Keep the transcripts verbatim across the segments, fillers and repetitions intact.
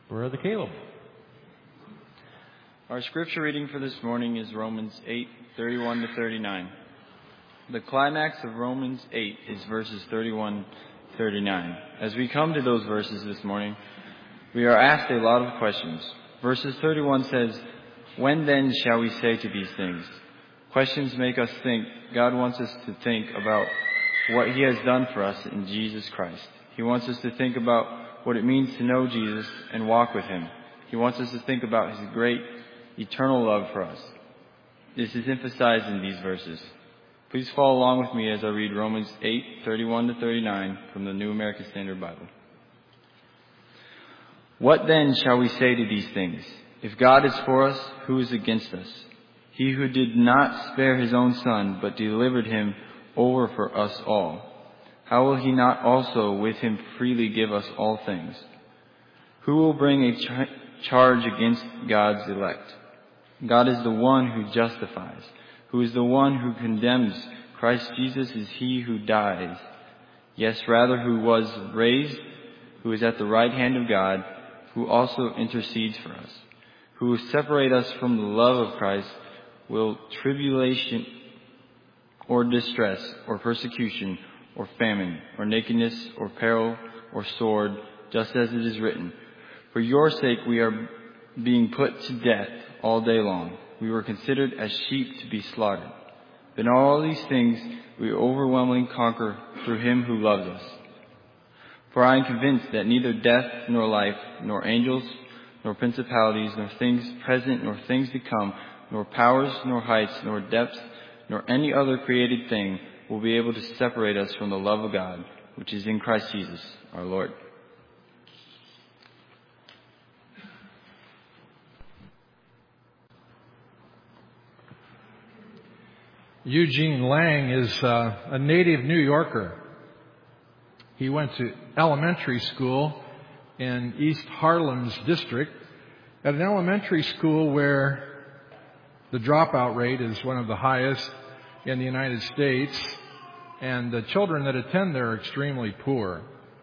Brother Caleb. Our scripture reading for this morning is Romans eight, thirty-one to thirty-nine. The climax of Romans eight is verses thirty-one to thirty-nine. As we come to those verses this morning, we are asked a lot of questions. Verses thirty-one says, "When then shall we say to these things?" Questions make us think. God wants us to think about what He has done for us in Jesus Christ. He wants us to think about what it means to know Jesus and walk with Him. He wants us to think about His great eternal love for us. This is emphasized in these verses. Please follow along with me as I read Romans eight, thirty-one to thirty-nine from the New American Standard Bible. "What then shall we say to these things? If God is for us, who is against us? He who did not spare His own Son, but delivered Him over for us all, how will He not also with Him freely give us all things? Who will bring a ch- charge against God's elect? God is the one who justifies. Who is the one who condemns? Christ Jesus is He who dies. Yes, rather, who was raised, who is at the right hand of God, who also intercedes for us. Who will separate us from the love of Christ? Will tribulation or distress or persecution or famine or nakedness or peril or sword, just as it is written, for your sake we are being put to death all day long. We were considered as sheep to be slaughtered. But in all these things we overwhelmingly conquer through Him who loves us. For I am convinced that neither death nor life, nor angels, nor principalities, nor things present, nor things to come, nor powers, nor heights, nor depths, nor any other created thing will be able to separate us from the love of God, which is in Christ Jesus our Lord." Eugene Lang is uh, a native New Yorker. He went to elementary school in East Harlem's district, at an elementary school where the dropout rate is one of the highest in the United States, and the children that attend there are extremely poor.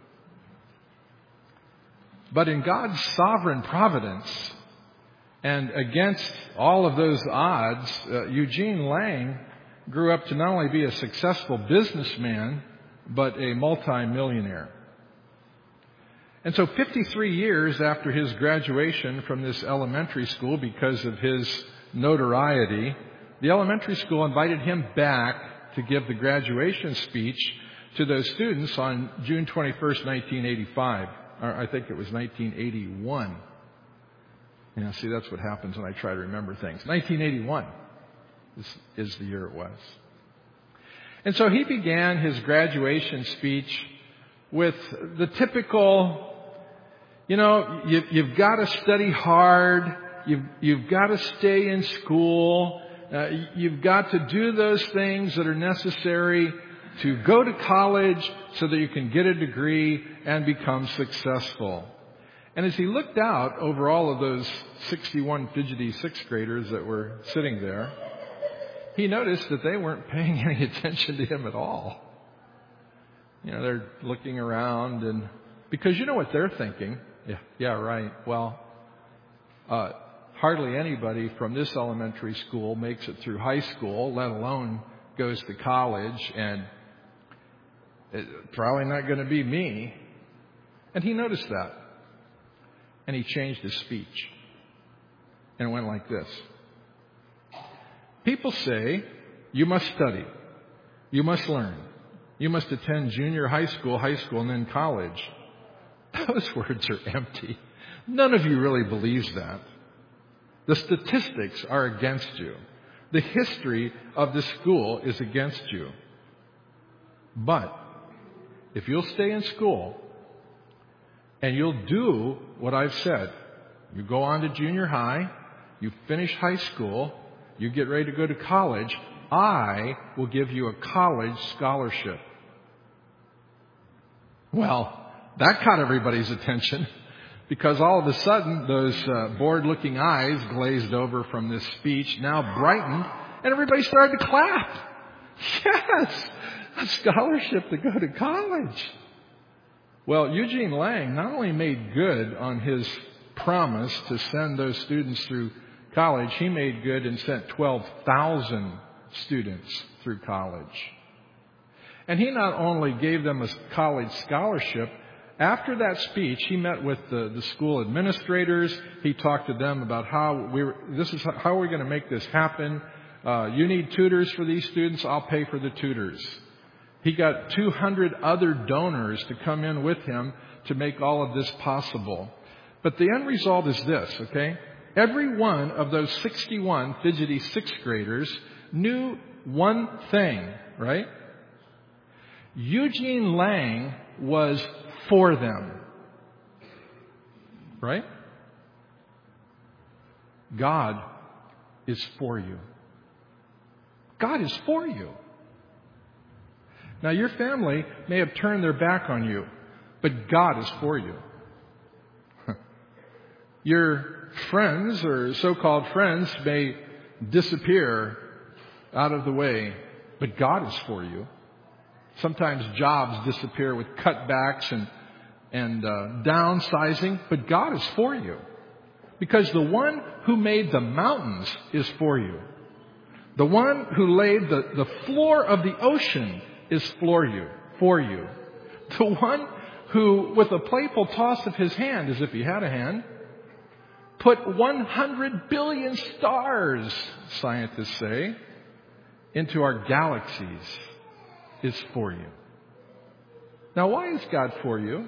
But in God's sovereign providence, and against all of those odds, uh, Eugene Lang grew up to not only be a successful businessman, but a multi-millionaire. And so fifty-three years after his graduation from this elementary school, because of his notoriety, the elementary school invited him back to give the graduation speech to those students on June twenty-first, nineteen eighty-five. Or I think it was nineteen eighty-one. Yeah, see, that's what happens when I try to remember things. nineteen eighty-one is, is the year it was. And so he began his graduation speech with the typical, you know, you, you've got to study hard, you've, you've got to stay in school, uh, you've got to do those things that are necessary to go to college so that you can get a degree and become successful. And as he looked out over all of those sixty-one fidgety sixth graders that were sitting there, he noticed that they weren't paying any attention to him at all. You know, they're looking around, and because you know what they're thinking. Yeah, yeah, right. Well, uh, hardly anybody from this elementary school makes it through high school, let alone goes to college, and it's probably not going to be me. And he noticed that. And he changed his speech. And it went like this. People say, you must study. You must learn. You must attend junior high school, high school, and then college. Those words are empty. None of you really believes that. The statistics are against you. The history of the school is against you. But if you'll stay in school and you'll do what I've said, you go on to junior high, you finish high school, you get ready to go to college, I will give you a college scholarship. Well, that caught everybody's attention, because all of a sudden those uh, bored-looking eyes glazed over from this speech now brightened, and everybody started to clap. Yes, a scholarship to go to college. Well, Eugene Lang not only made good on his promise to send those students through college, he made good and sent twelve thousand students through college. And he not only gave them a college scholarship, after that speech, he met with the, the school administrators. He talked to them about how we were, this is how we're going to make this happen. Uh, you need tutors for these students. I'll pay for the tutors. He got two hundred other donors to come in with him to make all of this possible. But the end result is this, okay? Every one of those sixty-one fidgety sixth graders knew one thing, right? Eugene Lang was for them. Right? God is for you. God is for you. Now, your family may have turned their back on you, but God is for you. Your friends or so-called friends may disappear out of the way, but God is for you. Sometimes jobs disappear with cutbacks and, and uh, downsizing, but God is for you. Because the one who made the mountains is for you. The one who laid the, the floor of the ocean is for you, for you. The one who, with a playful toss of his hand, as if he had a hand, put one hundred billion stars, scientists say, into our galaxies is for you. Now, why is God for you?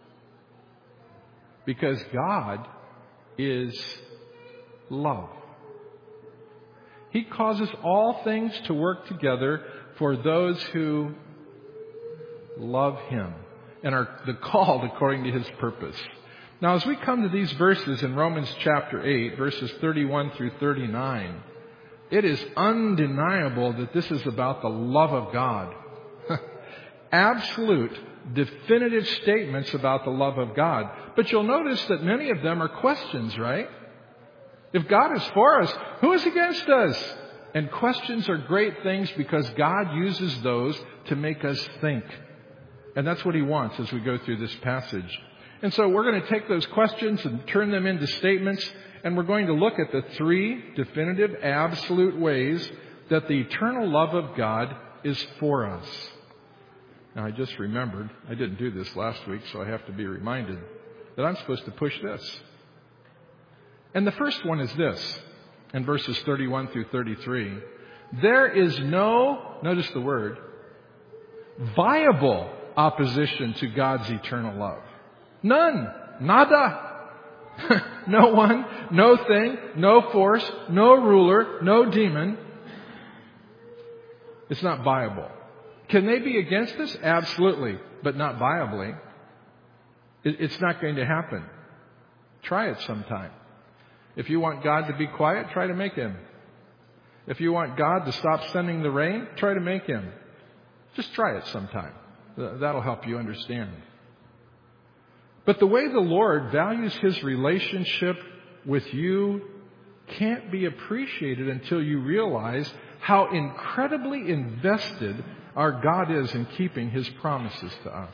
Because God is love. He causes all things to work together for those who love Him and are the called according to His purpose. Now, as we come to these verses in Romans chapter eight, verses thirty-one through thirty-nine, it is undeniable that this is about the love of God. Absolute, definitive statements about the love of God. But you'll notice that many of them are questions, right? If God is for us, who is against us? And questions are great things because God uses those to make us think. And that's what He wants as we go through this passage. And so we're going to take those questions and turn them into statements, and we're going to look at the three definitive, absolute ways that the eternal love of God is for us. Now, I just remembered, I didn't do this last week, so I have to be reminded that I'm supposed to push this. And the first one is this, in verses thirty-one through thirty-three. There is no, notice the word, viable opposition to God's eternal love. None. Nada. No one, no thing, no force, no ruler, no demon. It's not viable. Can they be against us? Absolutely, but not viably. It's not going to happen. Try it sometime. If you want God to be quiet, try to make Him. If you want God to stop sending the rain, try to make Him. Just try it sometime. That'll help you understand. But the way the Lord values His relationship with you can't be appreciated until you realize how incredibly invested our God is in keeping His promises to us.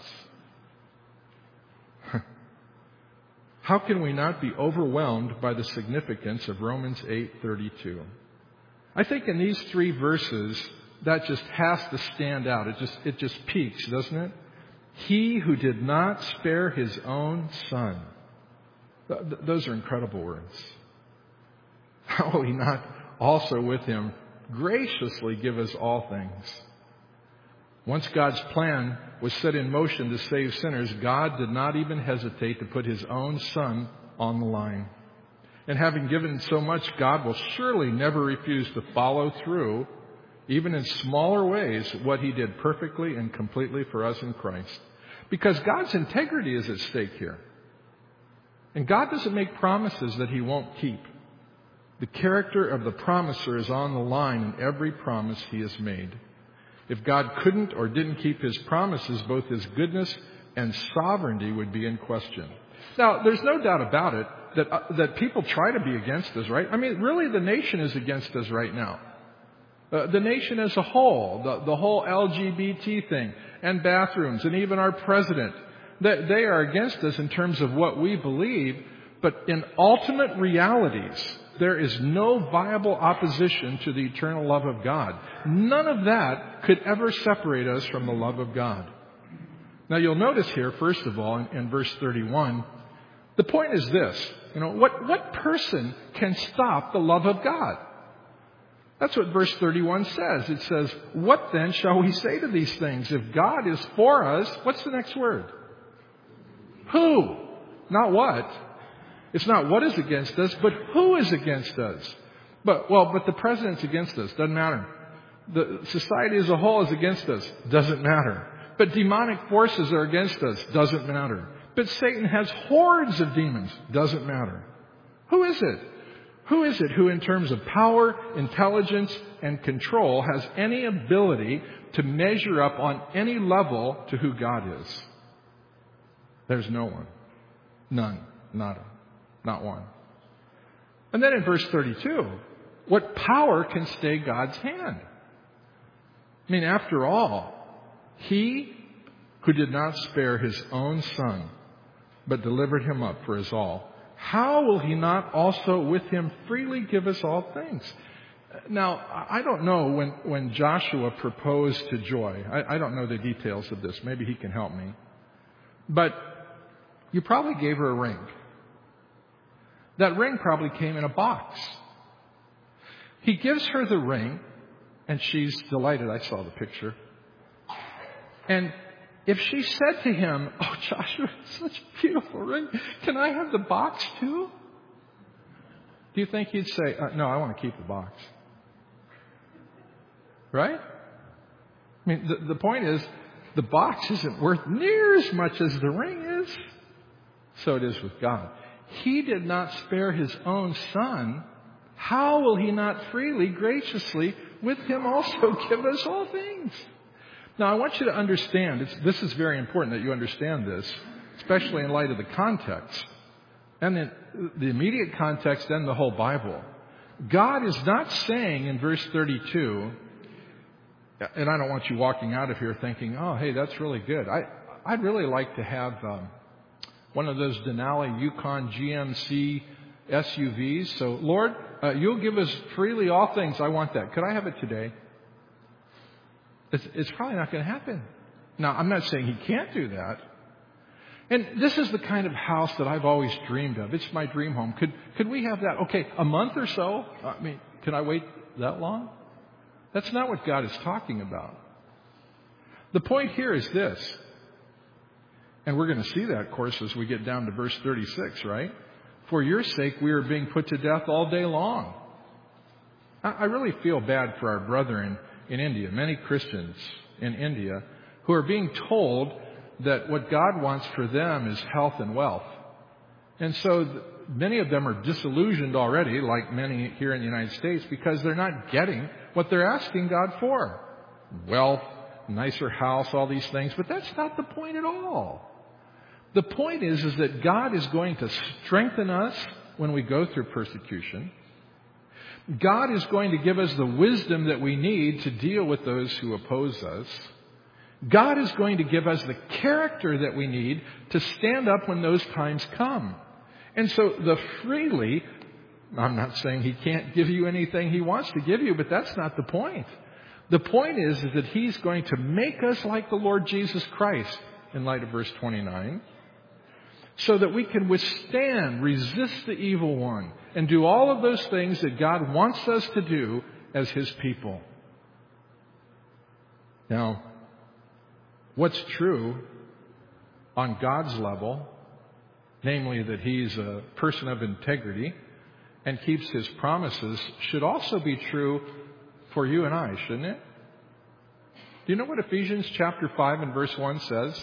How can we not be overwhelmed by the significance of Romans eight thirty-two? I think in these three verses, that just has to stand out. It just, it just peaks, doesn't it? He who did not spare His own Son. Th- those are incredible words. How will He not also with Him graciously give us all things? Once God's plan was set in motion to save sinners, God did not even hesitate to put His own Son on the line. And having given so much, God will surely never refuse to follow through, even in smaller ways, what He did perfectly and completely for us in Christ. Because God's integrity is at stake here. And God doesn't make promises that He won't keep. The character of the promiser is on the line in every promise He has made. If God couldn't or didn't keep His promises, both His goodness and sovereignty would be in question. Now, there's no doubt about it that uh, that people try to be against us, right? I mean, really, the nation is against us right now. Uh, the nation as a whole, the, the whole L G B T thing, and bathrooms, and even our president, they, they are against us in terms of what we believe. But in ultimate realities, there is no viable opposition to the eternal love of God. None of that could ever separate us from the love of God. Now you'll notice here, first of all, in, in verse thirty-one, the point is this. You know, what, what person can stop the love of God? That's what verse thirty-one says. It says, what then shall we say to these things? If God is for us, what's the next word? Who? Not what. It's not what is against us, but who is against us. But, well, but the president's against us. Doesn't matter. The society as a whole is against us. Doesn't matter. But demonic forces are against us. Doesn't matter. But Satan has hordes of demons. Doesn't matter. Who is it? Who is it who in terms of power, intelligence, and control has any ability to measure up on any level to who God is? There's no one. None. Nada. Not one. And then in verse thirty-two, what power can stay God's hand? I mean, after all, He who did not spare His own Son, but delivered Him up for us all, how will He not also with Him freely give us all things? Now, I don't know when, when Joshua proposed to Joy. I, I don't know the details of this. Maybe he can help me. But you probably gave her a ring. That ring probably came in a box. He gives her the ring, and she's delighted. I saw the picture. And if she said to him, oh, Joshua, such a beautiful ring. Can I have the box too? Do you think he'd say, uh, no, I want to keep the box? Right? I mean, the, the point is, the box isn't worth near as much as the ring is. So it is with God. He did not spare His own Son. How will He not freely, graciously, with Him also give us all things? Now, I want you to understand, it's, this is very important that you understand this, especially in light of the context, and the, the immediate context and the whole Bible. God is not saying in verse thirty-two, and I don't want you walking out of here thinking, oh, hey, that's really good. I, I'd really like to have um, one of those Denali Yukon G M C S U Vs. So, Lord, uh, you'll give us freely all things. I want that. Could I have it today? It's, it's probably not going to happen. Now, I'm not saying He can't do that. And this is the kind of house that I've always dreamed of. It's my dream home. Could could we have that? Okay, a month or so? I mean, can I wait that long? That's not what God is talking about. The point here is this. And we're going to see that, of course, as we get down to verse thirty-six, right? For your sake, we are being put to death all day long. I, I really feel bad for our brethren in India, many Christians in India, who are being told that what God wants for them is health and wealth. And so th- many of them are disillusioned already, like many here in the United States, because they're not getting what they're asking God for. Wealth, nicer house, all these things. But that's not the point at all. The point is, is that God is going to strengthen us when we go through persecution. God is going to give us the wisdom that we need to deal with those who oppose us. God is going to give us the character that we need to stand up when those times come. And so the freely, I'm not saying He can't give you anything He wants to give you, but that's not the point. The point is, is that He's going to make us like the Lord Jesus Christ, in light of verse twenty-nine, so that we can withstand, resist the evil one, and do all of those things that God wants us to do as His people. Now, what's true on God's level, namely that He's a person of integrity and keeps His promises, should also be true for you and I, shouldn't it? Do you know what Ephesians chapter five and verse one says?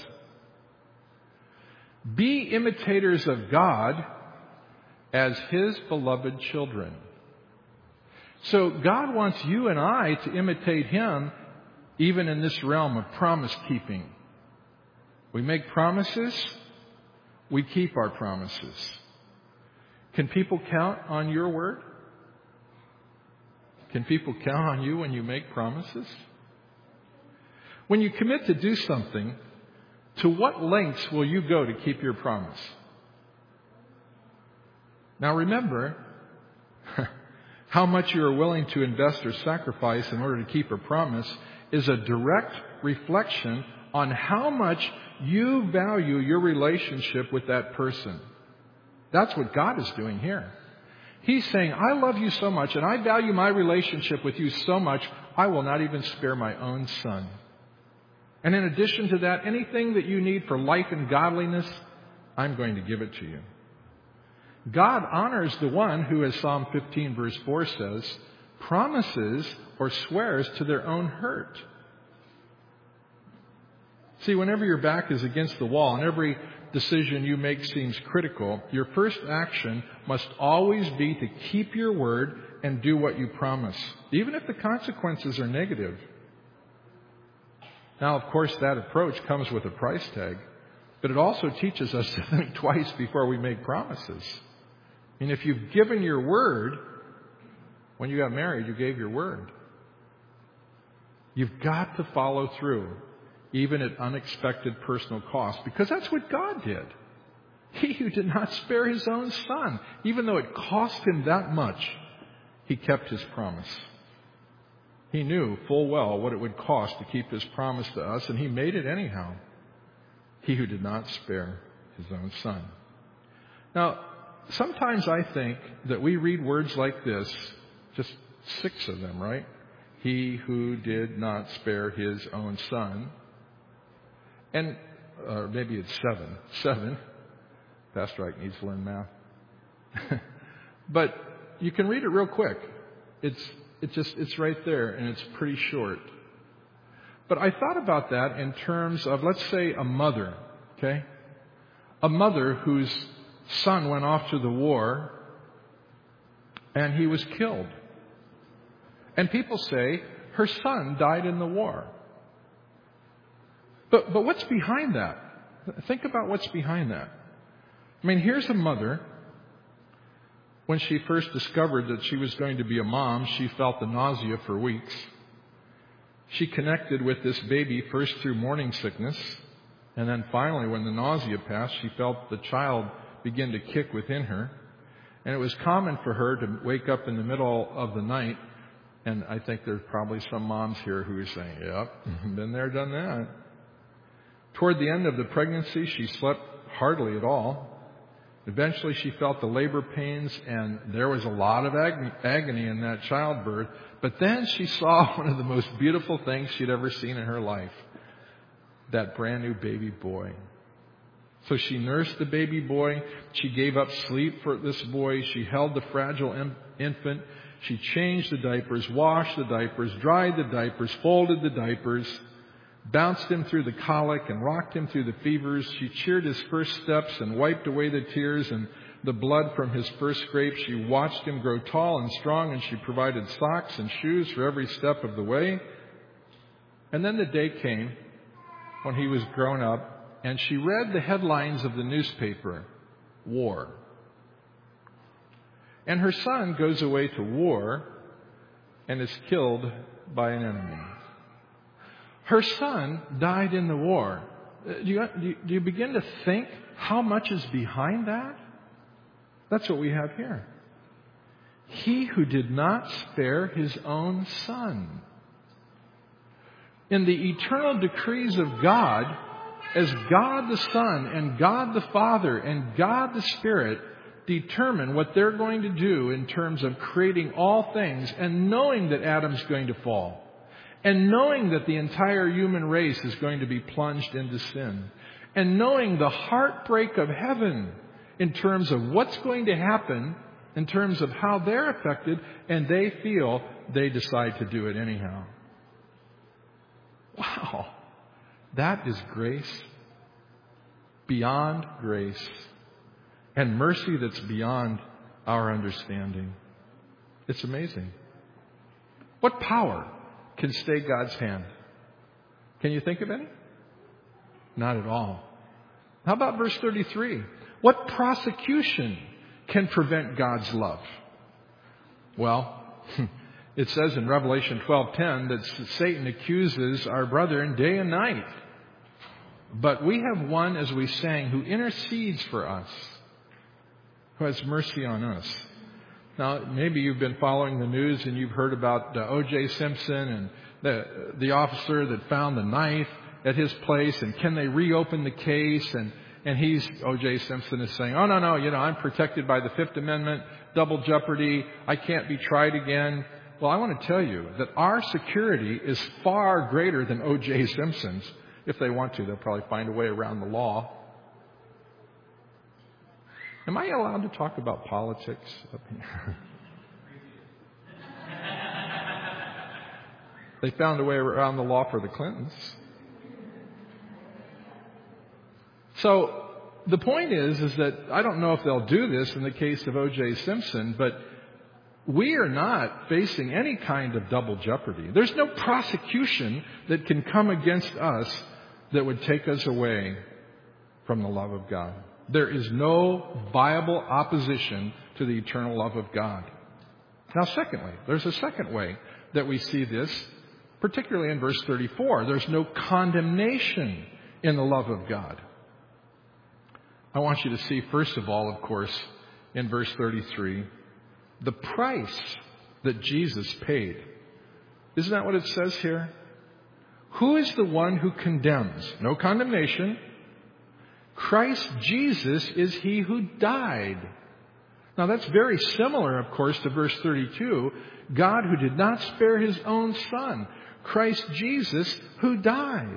Be imitators of God as His beloved children. So God wants you and I to imitate Him even in this realm of promise keeping. We make promises, we keep our promises. Can people count on your word? Can people count on you when you make promises? When you commit to do something, to what lengths will you go to keep your promise? Now remember, how much you are willing to invest or sacrifice in order to keep a promise is a direct reflection on how much you value your relationship with that person. That's what God is doing here. He's saying, I love you so much and I value my relationship with you so much, I will not even spare my own son. And in addition to that, anything that you need for life and godliness, I'm going to give it to you. God honors the one who, as Psalm fifteen verse four says, promises or swears to their own hurt. See, whenever your back is against the wall and every decision you make seems critical, your first action must always be to keep your word and do what you promise, even if the consequences are negative. Now, of course, that approach comes with a price tag, but it also teaches us to think twice before we make promises. I mean, if you've given your word, when you got married, you gave your word. You've got to follow through, even at unexpected personal cost, because that's what God did. He who did not spare his own son, even though it cost him that much, he kept his promise. He knew full well what it would cost to keep his promise to us, and he made it anyhow. He who did not spare his own son. Now, sometimes I think that we read words like this, just six of them, right? He who did not spare his own son. And uh, maybe it's seven. Seven. Pastor Ike needs to learn math. But you can read it real quick. It's it just it's right there, and it's pretty short. But I thought about that in terms of, let's say, a mother. Okay, a mother whose son went off to the war, and he was killed. And people say her son died in the war. But but what's behind that? Think about what's behind that. I mean, here's a mother. When she first discovered that she was going to be a mom, she felt the nausea for weeks. She connected with this baby first through morning sickness, and then finally, when the nausea passed, she felt the child begin to kick within her. And it was common for her to wake up in the middle of the night, and I think there's probably some moms here who are saying, yep, been there, done that. Toward the end of the pregnancy, she slept hardly at all. Eventually, she felt the labor pains, and there was a lot of ag- agony in that childbirth. But then she saw one of the most beautiful things she'd ever seen in her life, that brand new baby boy. So she nursed the baby boy. She gave up sleep for this boy. She held the fragile in- infant. She changed the diapers, washed the diapers, dried the diapers, folded the diapers, bounced him through the colic and rocked him through the fevers. She cheered his first steps and wiped away the tears and the blood from his first scrape. She watched him grow tall and strong, and she provided socks and shoes for every step of the way. And then the day came when he was grown up, and she read the headlines of the newspaper, war. And her son goes away to war and is killed by an enemy. Her son died in the war. Do you, do you begin to think how much is behind that? That's what we have here. He who did not spare his own son. In the eternal decrees of God, as God the Son and God the Father and God the Spirit determine what they're going to do in terms of creating all things, and knowing that Adam's going to fall, and knowing that the entire human race is going to be plunged into sin, and knowing the heartbreak of heaven in terms of what's going to happen, in terms of how they're affected, and they feel, they decide to do it anyhow. Wow. That is grace beyond grace, and mercy that's beyond our understanding. It's amazing. What power can stay God's hand? Can you think of any? Not at all. How about verse thirty-three? What prosecution can prevent God's love? Well, it says in Revelation twelve ten that Satan accuses our brethren day and night. But we have one, as we sang, who intercedes for us. who has mercy on us. Now, maybe you've been following the news and you've heard about uh, O J Simpson and the, the officer that found the knife at his place, and can they reopen the case? And, and he's, O J Simpson is saying, oh, no, no, you know, I'm protected by the Fifth Amendment, double jeopardy, I can't be tried again. Well, I want to tell you that our security is far greater than O J Simpson's. If they want to, they'll probably find a way around the law. Am I allowed to talk about politics up here? They found a way around the law for the Clintons. So the point is, is that I don't know if they'll do this in the case of O J Simpson, but we are not facing any kind of double jeopardy. There's no prosecution that can come against us that would take us away from the love of God. There is no viable opposition to the eternal love of God. Now, secondly, there's a second way that we see this, particularly in verse thirty-four. There's no condemnation in the love of God. I want you to see, first of all, of course, in verse thirty-three, the price that Jesus paid. Isn't that what it says here? Who is the one who condemns? No condemnation. Christ Jesus is he who died. Now that's very similar, of course, to verse thirty-two. God who did not spare his own Son. Christ Jesus who died.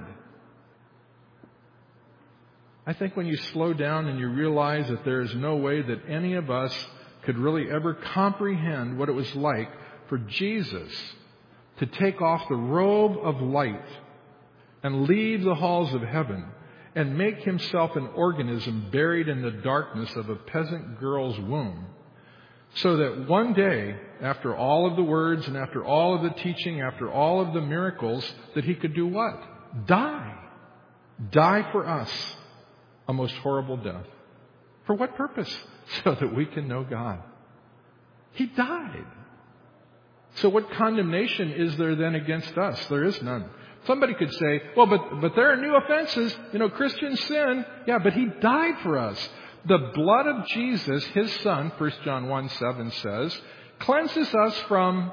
I think when you slow down and you realize that there is no way that any of us could really ever comprehend what it was like for Jesus to take off the robe of light and leave the halls of heaven and make himself an organism buried in the darkness of a peasant girl's womb, so that one day, after all of the words and after all of the teaching, after all of the miracles, that he could do what? Die. Die for us. A most horrible death. For what purpose? So that we can know God. He died. So what condemnation is there then against us? There is none. Somebody could say, well, but, but there are new offenses. You know, Christians sin. Yeah, but he died for us. The blood of Jesus, his Son, First John one seven says, cleanses us from...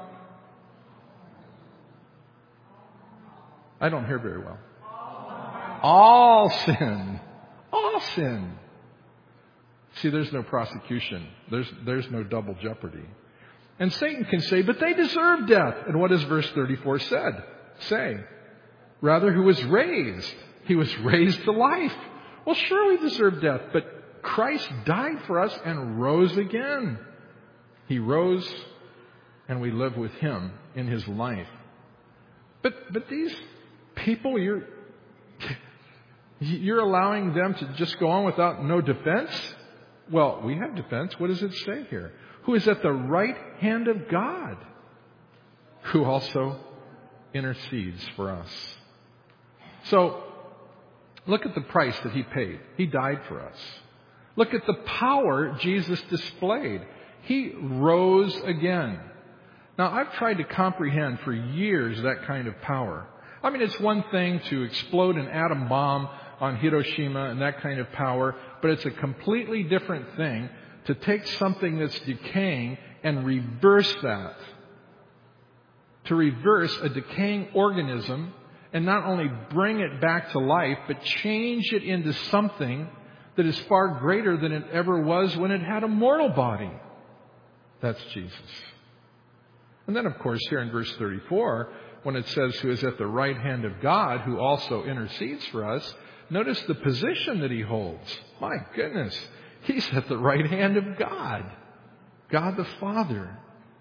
I don't hear very well. All sin. All sin. See, there's no prosecution. There's, there's no double jeopardy. And Satan can say, but they deserve death. And what does verse thirty-four said? Say? Rather, who was raised. He was raised to life. Well, sure we deserve death, but Christ died for us and rose again. He rose and we live with him in his life. But, but these people, you're, you're allowing them to just go on without no defense? Well, we have defense. What does it say here? Who is at the right hand of God, who also intercedes for us. So, look at the price that he paid. He died for us. Look at the power Jesus displayed. He rose again. Now, I've tried to comprehend for years that kind of power. I mean, it's one thing to explode an atom bomb on Hiroshima and that kind of power, but it's a completely different thing to take something that's decaying and reverse that. To reverse a decaying organism and not only bring it back to life, but change it into something that is far greater than it ever was when it had a mortal body. That's Jesus. And then, of course, here in verse thirty-four, when it says, who is at the right hand of God, who also intercedes for us, notice the position that he holds. My goodness, he's at the right hand of God. God the Father.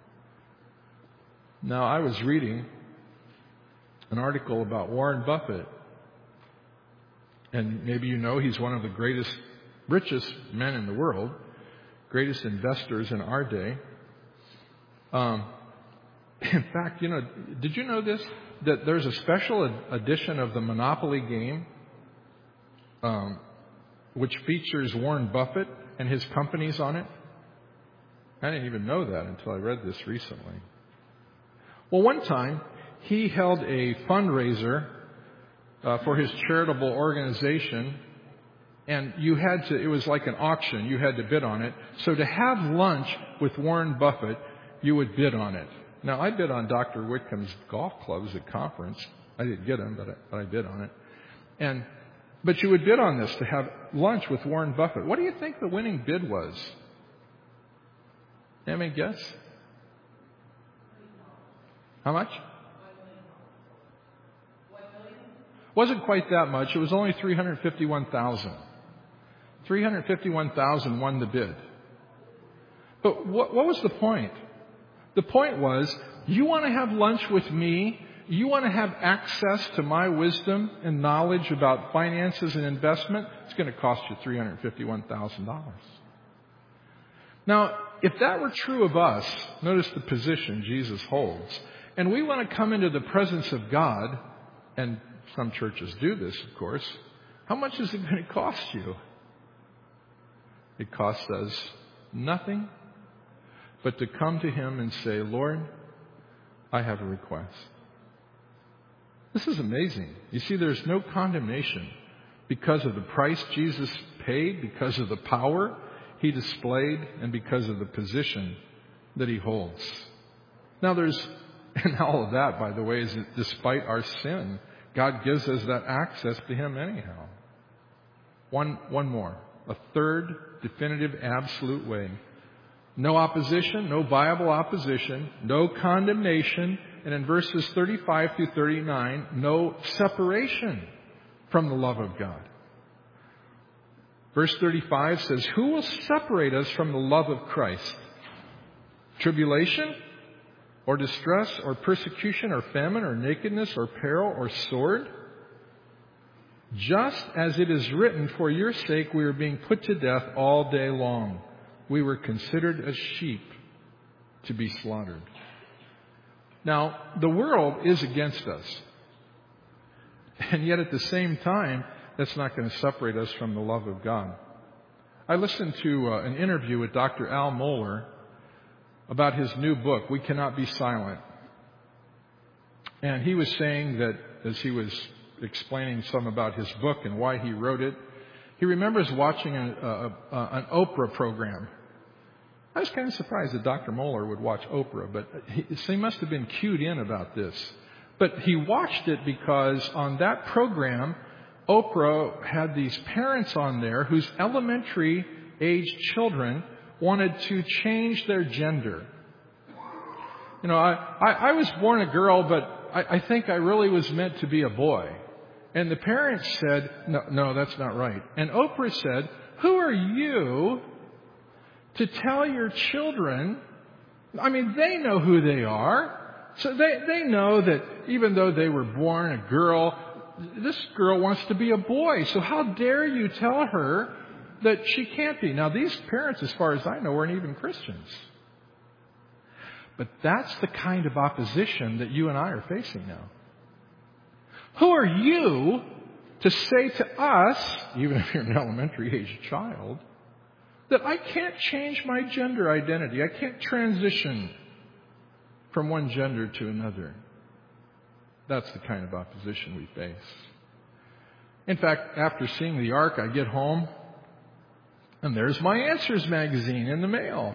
Now, I was reading an article about Warren Buffett. And maybe you know he's one of the greatest, richest men in the world, greatest investors in our day. Um, in fact, you know, did you know this? That there's a special edition of the Monopoly game um, which features Warren Buffett and his companies on it. I didn't even know that until I read this recently. Well, one time he held a fundraiser uh, for his charitable organization, And you had to, it was like an auction. You had to bid on it. So to have lunch with Warren Buffett, you would bid on it. Now, I bid on Doctor Whitcomb's golf clubs at conference. I didn't get them, but I, but I bid on it. And, but you would bid on this to have lunch with Warren Buffett. What do you think the winning bid was? Have any guess? How much? Wasn't quite that much. It was only three hundred fifty-one thousand dollars. three hundred fifty-one thousand dollars won the bid. But what, what was the point? The point was, you want to have lunch with me? You want to have access to my wisdom and knowledge about finances and investment? It's going to cost you three hundred fifty-one thousand dollars. Now, if that were true of us, notice the position Jesus holds, and we want to come into the presence of God, and some churches do this, of course, how much is it going to cost you? It costs us nothing but to come to Him and say, Lord, I have a request. This is amazing. You see, there's no condemnation because of the price Jesus paid, because of the power He displayed, and because of the position that He holds. Now there's, and all of that, by the way, is that despite our sin, God gives us that access to Him anyhow. One, one more. A third definitive absolute way. No opposition, no viable opposition, no condemnation, and in verses thirty-five through thirty-nine, no separation from the love of God. Verse thirty-five says, who will separate us from the love of Christ? Tribulation, or distress, or persecution, or famine, or nakedness, or peril, or sword? Just as it is written, for your sake we are being put to death all day long. We were considered as sheep to be slaughtered. Now, the world is against us. And yet at the same time, that's not going to separate us from the love of God. I listened to uh, an interview with Doctor Al Mohler about his new book, We Cannot Be Silent. And he was saying that as he was explaining some about his book and why he wrote it, he remembers watching a, a, a, an Oprah program. I was kind of surprised that Doctor Mohler would watch Oprah, but he, he must have been cued in about this. But he watched it because on that program, Oprah had these parents on there whose elementary age children wanted to change their gender. You know, I, I, I was born a girl, but I, I think I really was meant to be a boy. And the parents said, no, no, that's not right. And Oprah said, who are you to tell your children? I mean, they know who they are. So they, they know that even though they were born a girl, this girl wants to be a boy. So how dare you tell her that she can't be? Now, these parents, as far as I know, weren't even Christians. But that's the kind of opposition that you and I are facing now. Who are you to say to us, even if you're an elementary age child, that I can't change my gender identity? I can't transition from one gender to another. That's the kind of opposition we face. In fact, after seeing the Ark, I get home, and there's my Answers magazine in the mail.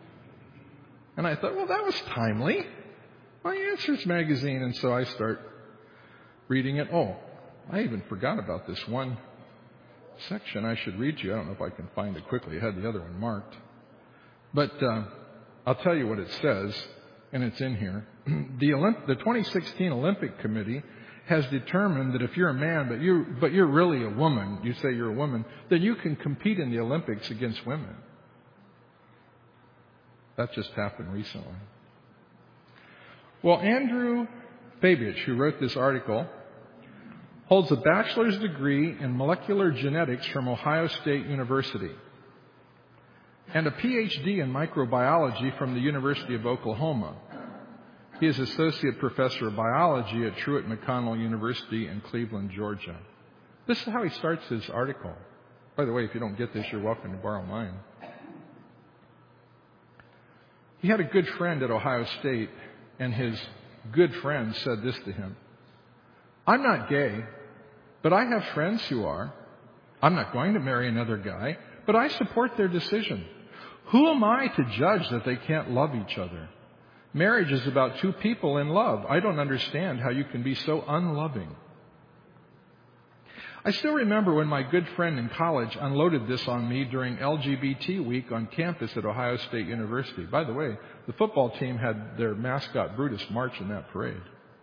And I thought, well, that was timely. My Answers magazine. And so I start reading it. Oh, I even forgot about this one section I should read to you. I don't know if I can find it quickly. I had the other one marked. But uh, I'll tell you what it says, and it's in here. The, Olymp- the twenty sixteen Olympic Committee has determined that if you're a man, but you're, but you're really a woman, you say you're a woman, then you can compete in the Olympics against women. That just happened recently. Well, Andrew Babich, who wrote this article, holds a bachelor's degree in molecular genetics from Ohio State University and a P H D in microbiology from the University of Oklahoma. He is associate professor of biology at Truett McConnell University in Cleveland, Georgia. This is how he starts his article. By the way, if you don't get this, you're welcome to borrow mine. He had a good friend at Ohio State, and his good friend said this to him: I'm not gay, but I have friends who are. I'm not going to marry another guy, but I support their decision. Who am I to judge that they can't love each other? Marriage is about two people in love. I don't understand how you can be so unloving. I still remember when my good friend in college unloaded this on me during L G B T week on campus at Ohio State University. By the way, the football team had their mascot Brutus march in that parade.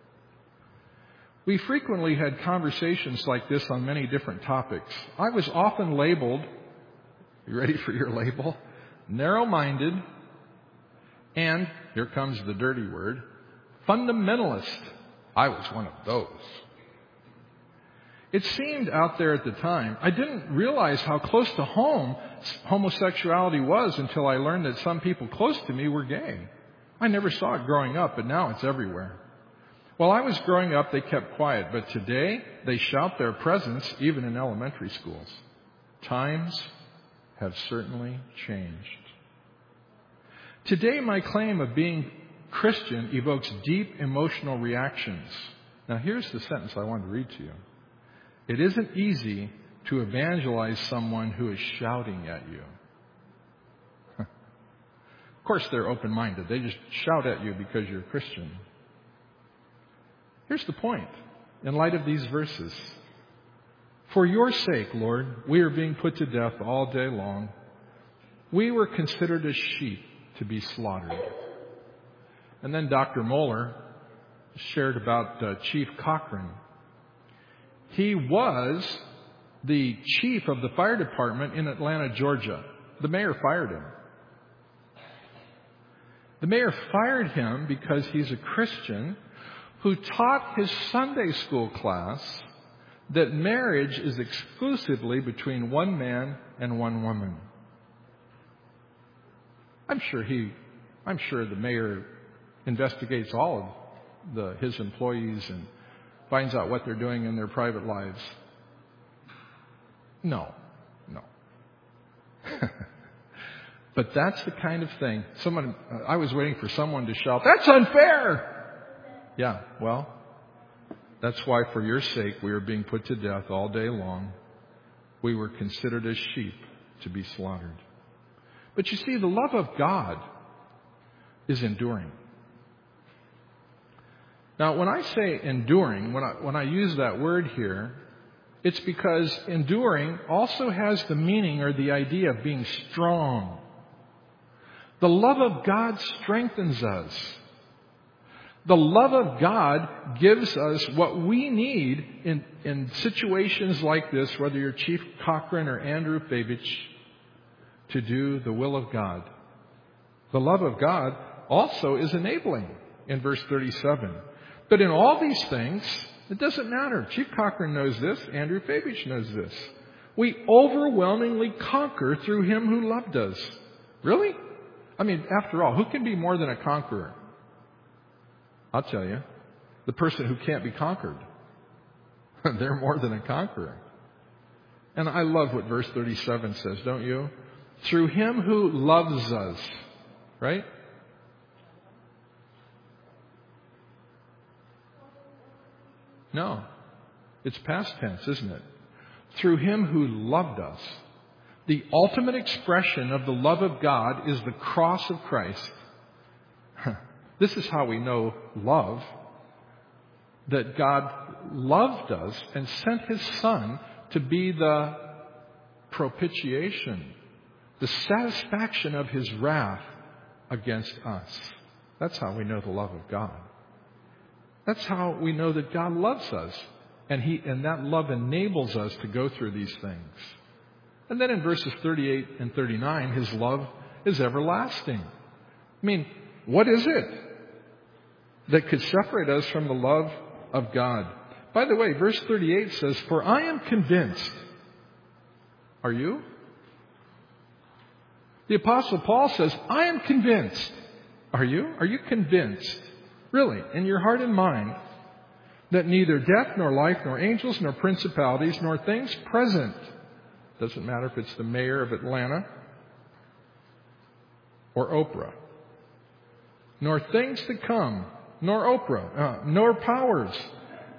We frequently had conversations like this on many different topics. I was often labeled, you ready for your label? Narrow-minded, and, here comes the dirty word, fundamentalist. I was one of those. It seemed out there at the time, I didn't realize how close to home homosexuality was until I learned that some people close to me were gay. I never saw it growing up, but now it's everywhere. While I was growing up, they kept quiet, but today they shout their presence even in elementary schools. Times have certainly changed. Today, my claim of being Christian evokes deep emotional reactions. Now, here's the sentence I want to read to you. It isn't easy to evangelize someone who is shouting at you. Of course, they're open-minded. They just shout at you because you're a Christian. Here's the point, in light of these verses. For your sake, Lord, we are being put to death all day long. We were considered as sheep to be slaughtered. And then Doctor Moeller shared about uh, Chief Cochran. He was the chief of the fire department in Atlanta, Georgia. The mayor fired him. The mayor fired him because he's a Christian who taught his Sunday school class that marriage is exclusively between one man and one woman. I'm sure he, I'm sure the mayor investigates all of the, his employees and finds out what they're doing in their private lives. No, no. But that's the kind of thing. Someone, uh, I was waiting for someone to shout, "That's unfair!" Yeah, well, that's why for your sake we are being put to death all day long. We were considered as sheep to be slaughtered. But you see, the love of God is enduring. Now, when I say enduring, when I, when I use that word here, it's because enduring also has the meaning or the idea of being strong. The love of God strengthens us. The love of God gives us what we need in, in situations like this, whether you're Chief Cochran or Andrew Fabich, to do the will of God. The love of God also is enabling in verse thirty-seven. But in all these things, it doesn't matter. Chief Cochran knows this. Andrew Fabich knows this. We overwhelmingly conquer through Him who loved us. Really? I mean, after all, who can be more than a conqueror? I'll tell you, the person who can't be conquered. They're more than a conqueror. And I love what verse thirty-seven says, don't you? Through Him who loves us. Right? No. It's past tense, isn't it? Through Him who loved us. The ultimate expression of the love of God is the cross of Christ. This is how we know love. That God loved us and sent His Son to be the propitiation, the satisfaction of His wrath against us. That's how we know the love of God. That's how we know that God loves us. And He, and that love enables us to go through these things. And then in verses thirty-eight and thirty-nine, His love is everlasting. I mean, what is it that could separate us from the love of God? By the way, verse thirty-eight says, "For I am convinced." Are you? The Apostle Paul says, "I am convinced." Are you? Are you convinced? Really, in your heart and mind, that neither death, nor life, nor angels, nor principalities, nor things present, doesn't matter if it's the mayor of Atlanta or Oprah, nor things to come, nor Oprah, uh, nor powers,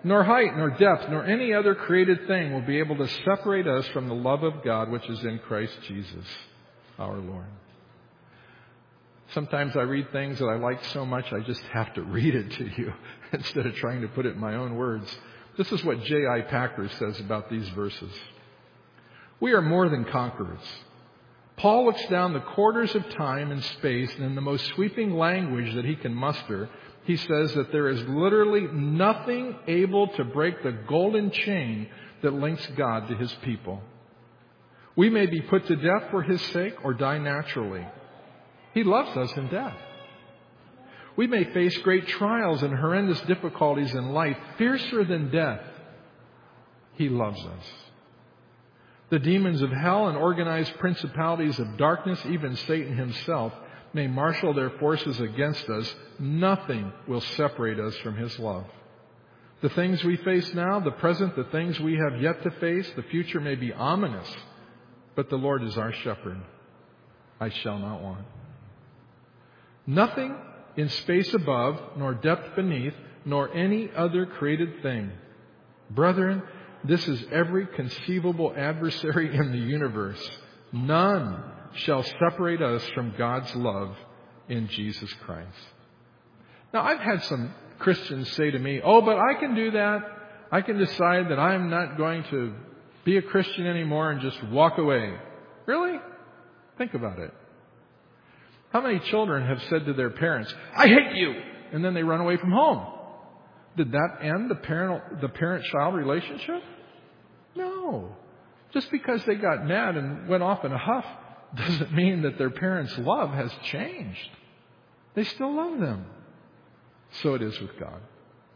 nor height, nor depth, nor any other created thing will be able to separate us from the love of God which is in Christ Jesus, our Lord. Sometimes I read things that I like so much I just have to read it to you instead of trying to put it in my own words. This is what J I Packer says about these verses. We are more than conquerors. Paul looks down the quarters of time and space, and in the most sweeping language that he can muster, he says that there is literally nothing able to break the golden chain that links God to His people. We may be put to death for His sake or die naturally. He loves us in death. We may face great trials and horrendous difficulties in life, fiercer than death. He loves us. The demons of hell and organized principalities of darkness, even Satan himself, may marshal their forces against us. Nothing will separate us from His love. The things we face now, the present, the things we have yet to face, the future may be ominous, but the Lord is our shepherd. I shall not want. Nothing in space above, nor depth beneath, nor any other created thing. Brethren, this is every conceivable adversary in the universe. None shall separate us from God's love in Jesus Christ. Now, I've had some Christians say to me, oh, but I can do that. I can decide that I'm not going to be a Christian anymore and just walk away. Really? Think about it. How many children have said to their parents, I hate you, and then they run away from home? Did that end the parent, the parent-child relationship? No. Just because they got mad and went off in a huff doesn't mean that their parents' love has changed. They still love them. So it is with God.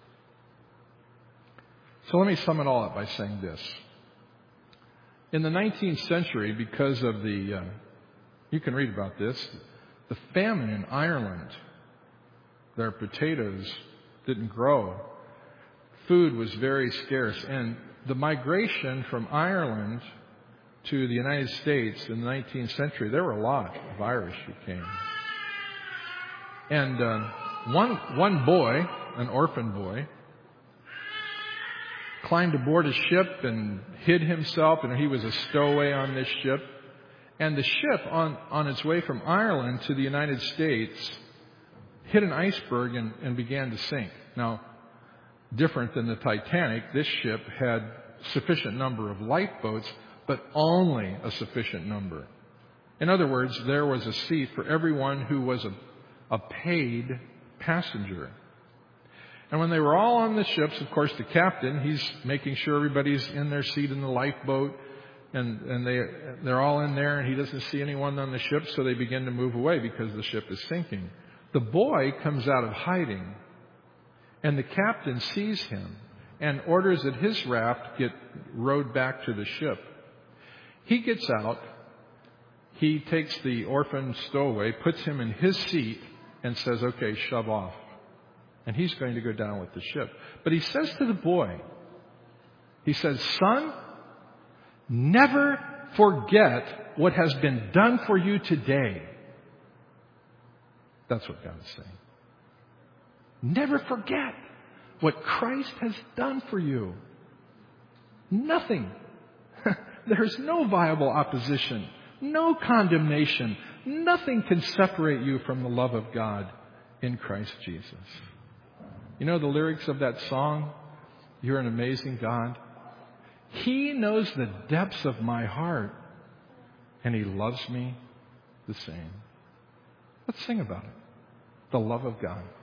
So let me sum it all up by saying this. In the nineteenth century, because of the, uh, you can read about this, the famine in Ireland, their potatoes didn't grow. Food was very scarce. And the migration from Ireland to the United States in the nineteenth century, there were a lot of Irish who came. And uh, one one boy, an orphan boy, climbed aboard a ship and hid himself, and he was a stowaway on this ship. And the ship, on, on its way from Ireland to the United States, hit an iceberg and, and began to sink. Now, different than the Titanic, this ship had sufficient number of lifeboats, but only a sufficient number. In other words, there was a seat for everyone who was a, a paid passenger. And when they were all on the ships, of course, the captain, he's making sure everybody's in their seat in the lifeboat, and, and they, they're all in there, and he doesn't see anyone on the ship, so they begin to move away because the ship is sinking. The boy comes out of hiding, and the captain sees him and orders that his raft get rowed back to the ship. He gets out, he takes the orphan stowaway, puts him in his seat, and says, okay, shove off. And he's going to go down with the ship. But he says to the boy, he says, son, never forget what has been done for you today. That's what God is saying. Never forget what Christ has done for you. Nothing. There's no viable opposition, no condemnation. Nothing can separate you from the love of God in Christ Jesus. You know the lyrics of that song, You're an Amazing God? He knows the depths of my heart, and He loves me the same. Let's sing about it. The love of God.